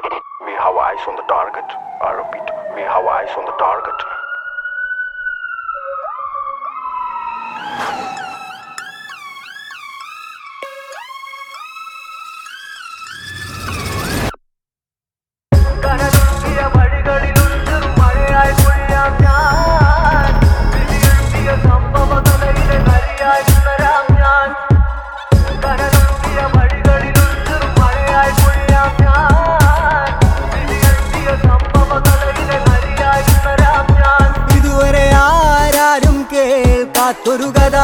We have eyes on the target. I repeat, we have eyes on the target. ഒരു കഥ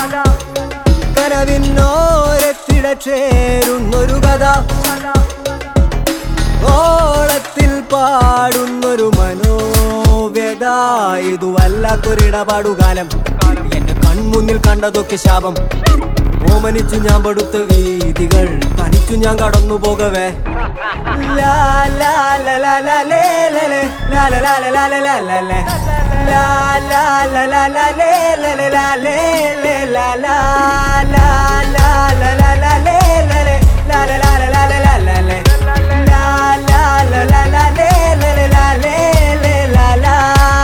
കനവിന്നോരെത്തിടച്ചേരുന്നൊരു കഥ ഓളത്തിൽ പാടുന്നൊരു മനോവ്യത ഇതു വല്ലാത്തൊരിടപാടുകാലം എന്റെ കൺമുന്നിൽ കണ്ടതൊക്കെ ശാപം ഓമനിച്ചു ഞാൻ പടുത്ത വീതികൾ തനിച്ചു ഞാൻ കടന്നു പോകവേ ലാ ലാ ലാ ലാ ലാ ലേ ലേ ലേ ലാ ലാ ലാ ലാ ലാ ലാ ലാ ലേ ലാ ലാ ലാ ലാ ലാ ലേ ലേ ലേ ലാ ലേ ലേ ലാ ലാ ലാ ലാ ലാ ലാ ലാ ലേ ലേ ലേ ലാ ലാ ലാ ലാ ലാ ലാ ലാ ലേ ലാ ലാ ലാ ലാ ലാ ലേ ലേ ലേ ലാ ലേ ലേ ലാ ലാ.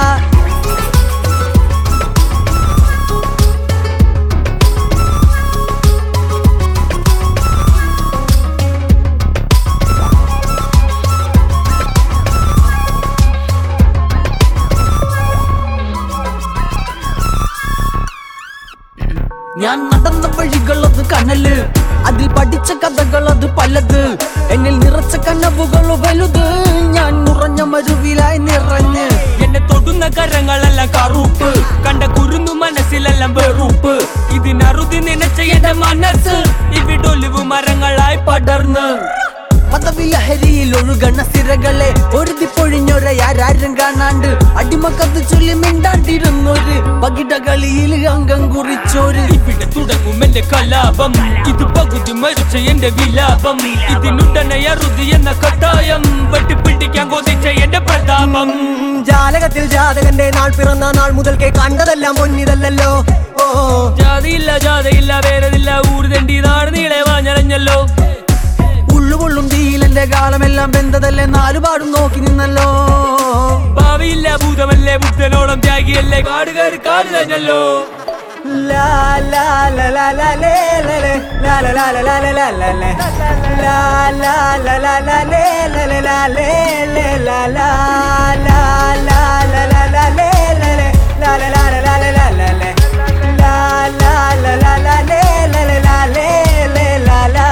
ഞാൻ നടന്ന വഴികളത് കനല്, അതിൽ പഠിച്ച കഥകളത് പലത്, എന്നിൽ നിറച്ച കനവുകൾ വലുത്. ഞാൻ നിറഞ്ഞ മരുവിലായി നിറഞ്ഞ് എന്നെ തൊടുന്ന കരങ്ങളെല്ലാം കറുപ്പ്, കണ്ട കുരുന്നു മനസ്സിലെല്ലാം വെറുപ്പ്. ഇതിനറുതി നനച്ച എന്റെ മനസ്സ് ഇവിടൊലിവ് മരങ്ങളായി പടർന്ന് പദവിലഹരിയിൽ ഒഴുകണ സിരകളെ ഒരുതി പൊഴിഞ്ഞൊരയാരും കാണാണ്ട് അടിമക്കത്ത് ചൊല്ലി മിണ്ടാണ്ടിരുന്നൊരു പകിടകളിയിൽ അംഗം കുറിച്ചോര്. ഇവിടെ തുടങ്ങും എന്റെ കലാപം, ഇത് പകുതി മരിച്ച എന്റെ വിലാപം. ഇതിനുടനെ അറുതി എന്ന കട്ടായം വെട്ടിപ്പിടിക്കാൻ കൊതിച്ച എന്റെ പ്രതാപം. ജാലകത്തിൽ ജാതകന്റെ നാൾ പിറന്ന നാൾ മുതൽക്കേ കണ്ടതെല്ലാം പൊന്നിതല്ലോ. ഓ ജാതിയില്ല ജാതയില്ല വേരതില്ല ഊരുതെണ്ടി നാട് നീളെ വാഞ്ഞളഞ്ഞല്ലോ. ഉള്ളുകൊള്ളും തീയിലെന്റെ കാലമെല്ലാം വെന്തതല്ലേ നാലുപാടും നോക്കി നിന്നല്ലോ. ഭാവിയില്ല ഭൂതമല്ലേ ബുദ്ധനോളം ത്യാഗിയല്ലേ കാടുകാര് കാട് തന്നല്ലോ. ലാ ലാ ലാ ലാ ലാ ലേ ലേ ലേ ലാ ലാ ലാ ലാ ലാ ലാ ലാ ലേ ലാ ലാ ലാ ലാ ലാ ലേ ലേ ലേ ലാ ലേ ലേ ലാ ലാ ലാ ലാ ലാ ലാ ലാ ലേ ലേ ലേ ലാ ലാ ലാ ലാ ലാ ലാ ലാ ലേ ലാ ലാ ലാ ലാ ലാ ലേ ലേ ലേ ലാ ലേ ലേ ലാ ലാ.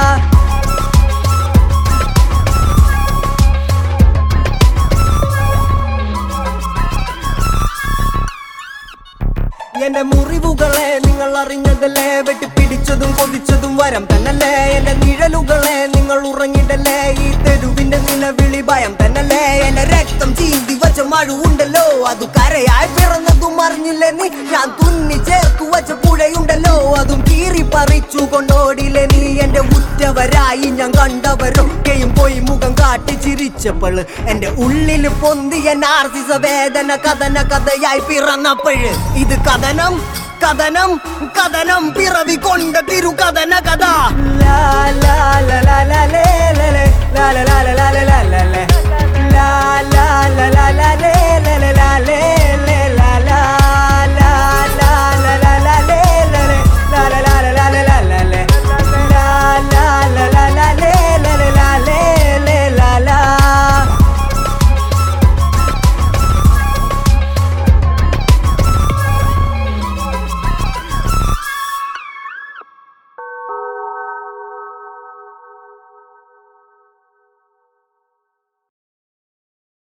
എന്റെ മുറിവുകളെ നിങ്ങൾ അറിഞ്ഞതല്ലേ, വെട്ടിപ്പിടിച്ചതും കൊതിച്ചതും വരം തന്നല്ലേ. എന്റെ നിഴലുകളെ നിങ്ങൾ ഉറങ്ങിടല്ലേ, ഈ തെരുവിന്റെ നിലവിളി ഭയം തന്നല്ലേ. എന്റെ രക്തം ചീന്തി വച്ച മഴ ഉണ്ടല്ലോ, അത് കരയായി പിറന്നതും അറിഞ്ഞില്ലേ നീ. ഞാൻ തുന്നി ചേർത്തു വച്ച പുഴയുണ്ടല്ലോ, അതും കീറി പറിച്ചു കൊണ്ടോടില്ലേ നീ. എന്റെ ഉറ്റവരായി ഞാൻ കണ്ടവരൊക്കെയും പോയി മുഖം കാട്ടി ചിരിച്ചപ്പോൾ എന്റെ ഉള്ളിൽ പൊന്തിയ നാർസിസ വേദന കഥന കഥയായി പിറന്നപ്പോഴ് ഇത് കഥനം കഥനം കഥനം പിറവി കൊണ്ട തിരു കഥന കഥ. ലാ